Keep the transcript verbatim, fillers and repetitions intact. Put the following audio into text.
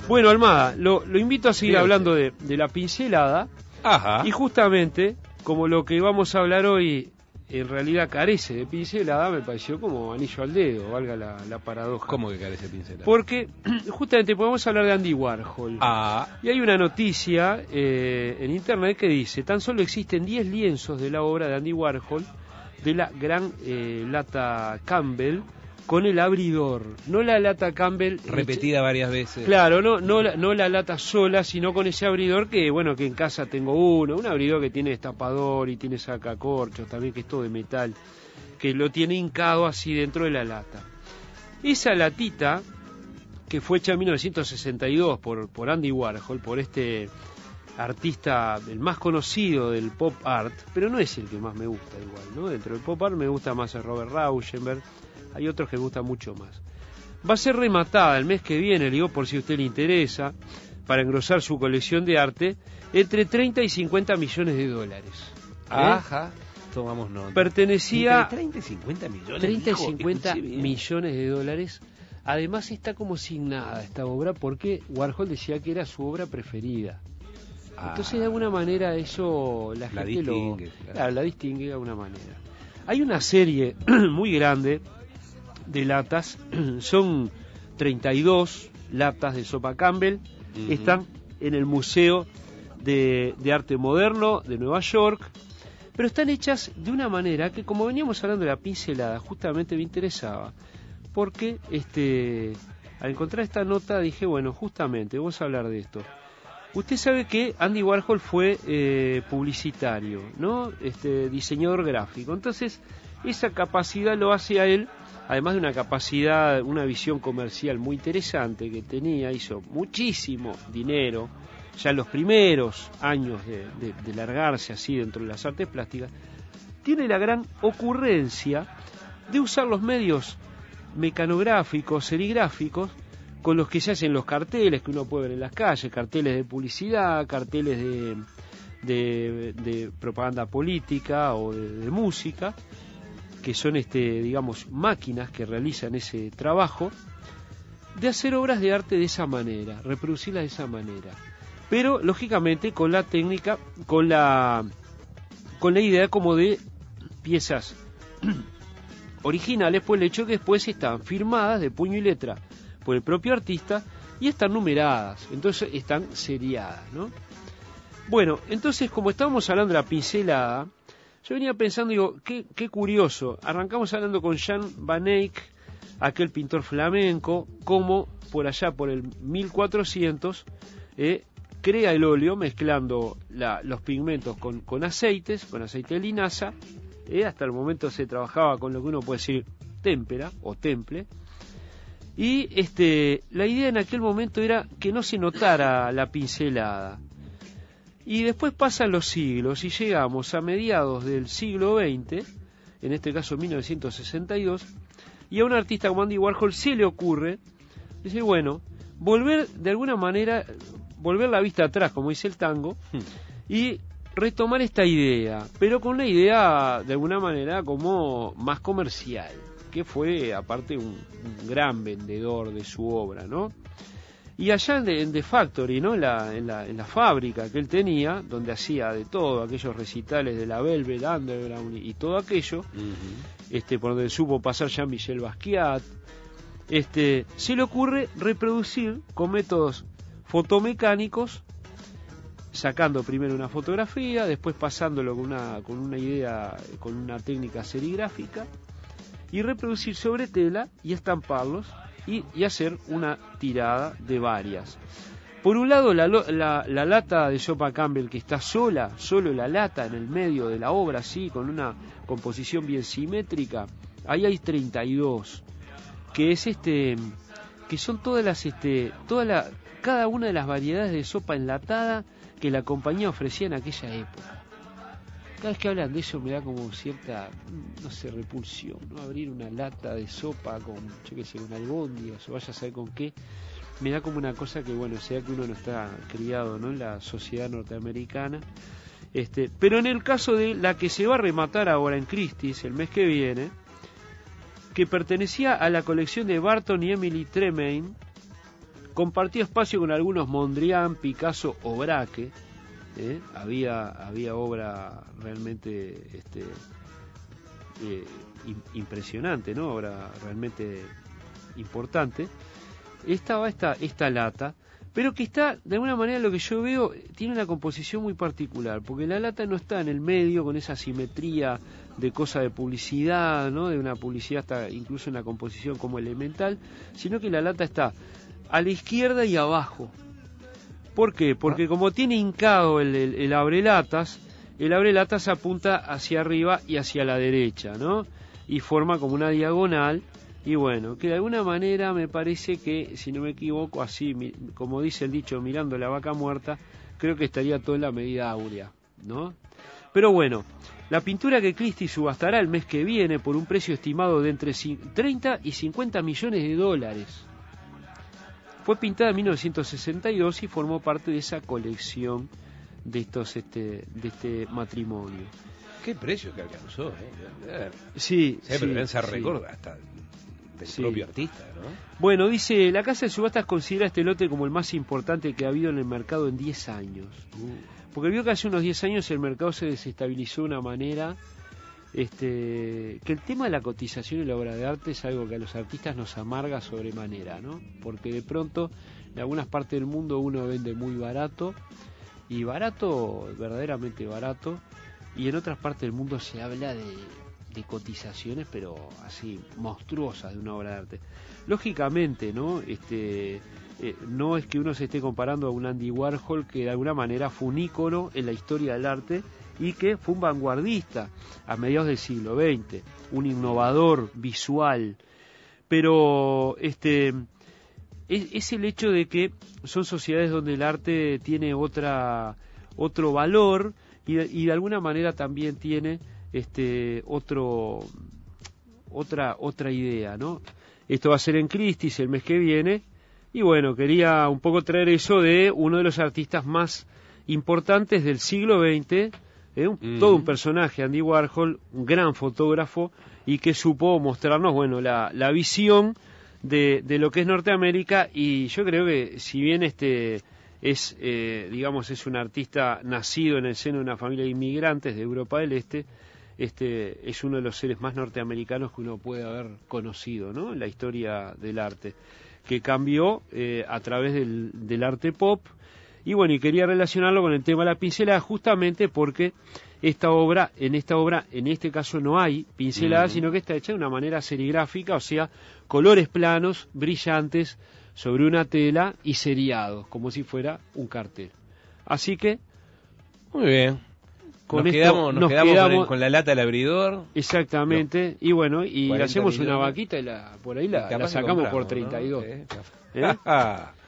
Bueno, Almada, lo, lo invito a seguir Bien. hablando de, de la pincelada. Ajá. Y justamente, como lo que vamos a hablar hoy en realidad carece de pincelada, me pareció como anillo al dedo, valga la, la paradoja. ¿Cómo que carece de pincelada? Porque justamente podemos hablar de Andy Warhol. Ah. Y hay una noticia eh, en internet que dice: tan solo existen diez lienzos de la obra de Andy Warhol, de la gran eh, lata Campbell, con el abridor. No la lata Campbell Repetida varias veces. Claro, no, no, la, no la lata sola, sino con ese abridor que, bueno, que en casa tengo uno, un abridor que tiene destapador y tiene sacacorchos también, que es todo de metal, que lo tiene hincado así dentro de la lata. Esa latita, que fue hecha en mil novecientos sesenta y dos por, por Andy Warhol, por este artista, el más conocido del pop art, pero no es el que más me gusta igual, ¿no? Dentro del pop art me gusta más el Robert Rauschenberg, hay otros que me gustan mucho más. Va a ser rematada el mes que viene, digo, por si a usted le interesa, para engrosar su colección de arte, entre treinta y cincuenta millones de dólares. ¿Eh? Ajá. Tomamos nota. Pertenecía... Entre treinta y cincuenta millones. treinta y dijo, cincuenta escuché bien. millones de dólares. Además está como signada esta obra porque Warhol decía que era su obra preferida. Ah. Entonces de alguna manera eso la, La gente distingue, lo... claro. Claro, la distingue de alguna manera. Hay una serie muy grande de latas, son treinta y dos latas de sopa Campbell, Uh-huh. están en el Museo de, de Arte Moderno de Nueva York, pero están hechas de una manera que, como veníamos hablando de la pincelada, justamente me interesaba, porque este, al encontrar esta nota dije, bueno, justamente, vamos a hablar de esto. Usted sabe que Andy Warhol fue eh, publicitario, ¿no? Este, diseñador gráfico, entonces esa capacidad lo hace a él, además de una capacidad, una visión comercial muy interesante que tenía, hizo muchísimo dinero, ya en los primeros años de, de, de largarse así dentro de las artes plásticas, tiene la gran ocurrencia de usar los medios mecanográficos, serigráficos, con los que se hacen los carteles que uno puede ver en las calles, carteles de publicidad, carteles de, de, de propaganda política o de, de música, que son este, digamos, máquinas que realizan ese trabajo, de hacer obras de arte de esa manera, reproducirlas de esa manera. Pero, lógicamente, con la técnica, con la, con la idea como de piezas originales, por el hecho que después están firmadas de puño y letra por el propio artista y están numeradas, entonces están seriadas, ¿no? Bueno, entonces, como estábamos hablando de la pincelada, yo venía pensando, digo, qué, qué curioso. Arrancamos hablando con Jan van Eyck, aquel pintor flamenco, como por allá, por el mil cuatrocientos, eh, crea el óleo mezclando la, los pigmentos con, con aceites, con aceite de linaza. Eh, hasta el momento se trabajaba con lo que uno puede decir témpera o temple. Y este, la idea en aquel momento era que no se notara la pincelada. Y después pasan los siglos y llegamos a mediados del siglo veinte, en este caso mil novecientos sesenta y dos, y a un artista como Andy Warhol se le ocurre decir, bueno, volver de alguna manera, volver la vista atrás, como dice el tango, hmm. y retomar esta idea, pero con una idea de alguna manera como más comercial, que fue aparte un, un gran vendedor de su obra, ¿no? Y allá en The, en The Factory, ¿no? En la, en, la, en la fábrica que él tenía, donde hacía de todo, aquellos recitales de la Velvet Underground y, y todo aquello, uh-huh. este, por donde supo pasar Jean-Michel Basquiat, este, se le ocurre reproducir con métodos fotomecánicos, sacando primero una fotografía, después pasándolo con una, con una idea, con una técnica serigráfica, y reproducir sobre tela y estamparlos, Y, y hacer una tirada de varias. Por un lado, la, la, la lata de sopa Campbell, que está sola, solo la lata en el medio de la obra, así, con una composición bien simétrica. Ahí hay treinta y dos, que es este, que son todas las, este, toda la, cada una de las variedades de sopa enlatada que la compañía ofrecía en aquella época. Cada vez que hablan de eso me da como cierta, no sé, repulsión, ¿no? Abrir una lata de sopa con, yo qué sé, con albóndigas o vaya a saber con qué, me da como una cosa que, bueno, sea que uno no está criado, ¿no?, en la sociedad norteamericana. Este, pero en el caso de la que se va a rematar ahora en Christie's el mes que viene, que pertenecía a la colección de Barton y Emily Tremaine, Compartió espacio con algunos Mondrian, Picasso o Braque. ¿eh? Había, había obra realmente este, eh, impresionante, ¿no? Obra realmente importante. Estaba esta, esta lata, pero que está, de alguna manera, lo que yo veo, tiene una composición muy particular, porque la lata no está en el medio con esa simetría de cosa de publicidad, ¿no? De una publicidad hasta incluso en la composición como elemental, sino que la lata está a la izquierda y abajo. ¿Por qué? Porque como tiene hincado el, el, el abrelatas, el abrelatas apunta hacia arriba y hacia la derecha, ¿no? Y forma como una diagonal. Y bueno, que de alguna manera me parece que, si no me equivoco, así, como dice el dicho, mirando la vaca muerta, creo que estaría todo en la medida áurea, ¿no? Pero bueno, la pintura que Christie subastará el mes que viene por un precio estimado de entre treinta y cincuenta millones de dólares. Fue pintada en mil novecientos sesenta y dos y formó parte de esa colección de estos este, de este matrimonio. Qué precio que alcanzó, ¿eh? Sí, sí, pero deben ser sí. récord hasta del sí. propio artista, ¿no? Bueno, dice, la casa de subastas considera este lote como el más importante que ha habido en el mercado en diez años. Uh. Porque vio que hace unos diez años el mercado se desestabilizó de una manera este, que el tema de la cotización y la obra de arte es algo que a los artistas nos amarga sobremanera, ¿no? Porque de pronto en algunas partes del mundo uno vende muy barato, y barato, verdaderamente barato, y en otras partes del mundo se habla de... de cotizaciones, pero así monstruosas de una obra de arte. Lógicamente, ¿no? Este, eh, no es que uno se esté comparando a un Andy Warhol que de alguna manera fue un ícono en la historia del arte y que fue un vanguardista a mediados del siglo veinte, un innovador visual, pero este es, es el hecho de que son sociedades donde el arte tiene otra otro valor y de, y de alguna manera también tiene este otro otra otra idea, ¿no? Esto va a ser en Christie's el mes que viene y bueno, quería un poco traer eso de uno de los artistas más importantes del siglo veinte, ¿eh? un, mm. todo un personaje, Andy Warhol, un gran fotógrafo y que supo mostrarnos, bueno, la, la visión de, de lo que es Norteamérica. Y yo creo que si bien este es, eh, digamos, es un artista nacido en el seno de una familia de inmigrantes de Europa del Este, este es uno de los seres más norteamericanos que uno puede haber conocido, ¿no? En la historia del arte, que cambió eh, a través del, del arte pop. Y bueno, y quería relacionarlo con el tema de la pincelada, justamente porque esta obra, en esta obra, en este caso no hay pincelada, mm. sino que está hecha de una manera serigráfica, o sea, colores planos, brillantes, sobre una tela y seriados, como si fuera un cartel. Así que... Muy bien. Con nos esto quedamos, nos nos quedamos, quedamos con, el, con la lata del abridor. Exactamente, no. Y bueno, y hacemos millones. Una vaquita y la, por ahí la, la sacamos por treinta y dos. ¿no? ¿Eh? ¿Eh?